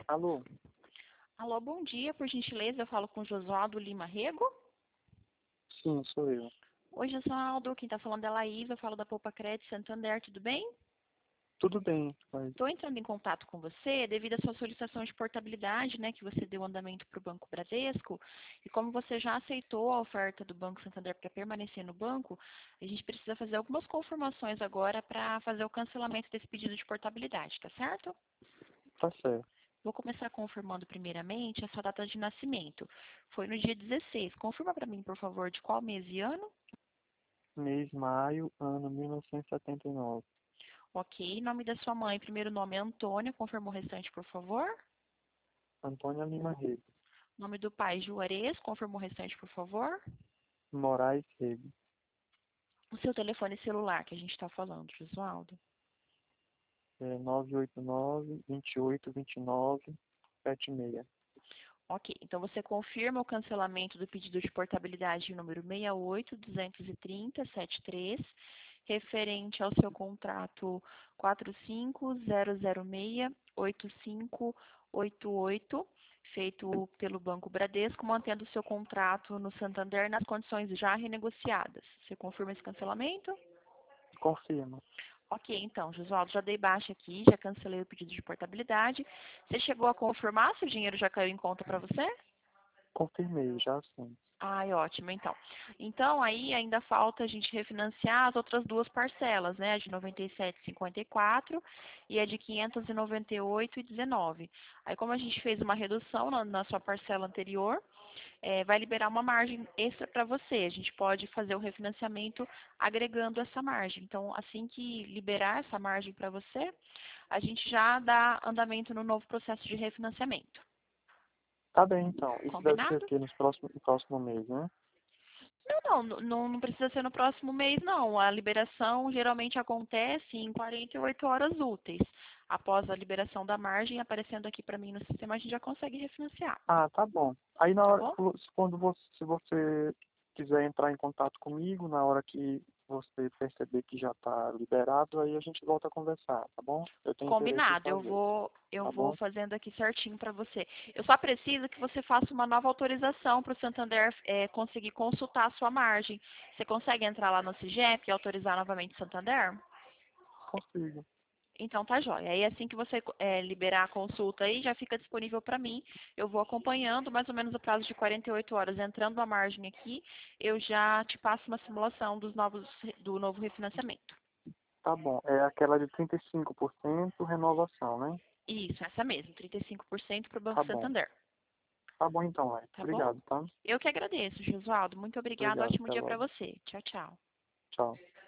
Alô? Alô, bom dia, por gentileza, eu falo com o Josualdo Lima Rego. Sim, sou eu. Oi, Josualdo, quem está falando é a Laís, eu falo da Poupa Crédito Santander, tudo bem? Tudo bem, mas Estou entrando em contato com você devido à sua solicitação de portabilidade, né, que você deu andamento para o Banco Bradesco, e como você já aceitou a oferta do Banco Santander para permanecer no banco, a gente precisa fazer algumas confirmações agora para fazer o cancelamento desse pedido de portabilidade, tá certo? tá certo. Vou começar confirmando primeiramente a sua data de nascimento. Foi no dia 16. Confirma para mim, por favor, de qual mês e ano? Mês maio, ano 1979. Ok. Nome da sua mãe, primeiro nome é Antônia. Confirma o restante, por favor. Antônia Lima Rego. Nome do pai, Juarez. Confirma o restante, por favor. Moraes Rego. O seu telefone celular que a gente está falando, Josualdo. 989-2829-76. Ok, então você confirma o cancelamento do pedido de portabilidade número 68-230-73, referente ao seu contrato 45006-8588, feito pelo Banco Bradesco, mantendo o seu contrato no Santander nas condições já renegociadas. Você confirma esse cancelamento? Confirma. Ok, então, Josualdo, já dei baixa aqui, já cancelei o pedido de portabilidade. Você chegou a confirmar se o dinheiro já caiu em conta para você? Confirmei, já sim. Ai, ótimo, então. Então, aí ainda falta a gente refinanciar as outras duas parcelas, né? A de 97,54 e a de 598,19. Aí, como a gente fez uma redução na sua parcela anterior, vai liberar uma margem extra para você. A gente pode fazer o refinanciamento agregando essa margem. Então, assim que liberar essa margem para você, a gente já dá andamento no novo processo de refinanciamento. Tá bem, então. Isso deve ser o Combinado? quê? No próximo mês, né? Não precisa ser no próximo mês, não. A liberação geralmente acontece em 48 horas úteis. Após a liberação da margem, aparecendo aqui para mim no sistema, a gente já consegue refinanciar, Ah, tá bom. Aí na tá hora, bom? se você quiser entrar em contato comigo, na hora que você perceber que já está liberado, aí a gente volta a conversar, tá bom? Eu tenho interesse em Combinado, eu fazer, vou, eu tá vou bom? fazendo aqui certinho para você. Eu só preciso que você faça uma nova autorização para o Santander conseguir consultar a sua margem. Você consegue entrar lá no CIGEP e autorizar novamente o Santander? Consigo. Então tá jóia. Aí assim que você liberar a consulta aí, já fica disponível para mim. Eu vou acompanhando, mais ou menos o prazo de 48 horas, entrando a margem aqui, eu já te passo uma simulação do novo refinanciamento. Tá bom. É aquela de 35% renovação, né? Isso, essa mesmo, 35% para o Banco Tá bom. Santander. Tá bom então, Tá bom? Obrigado, tá? Eu que agradeço, Josualdo. Muito obrigada. Obrigado. Ótimo Até dia para logo. você. Tchau, tchau. Tchau.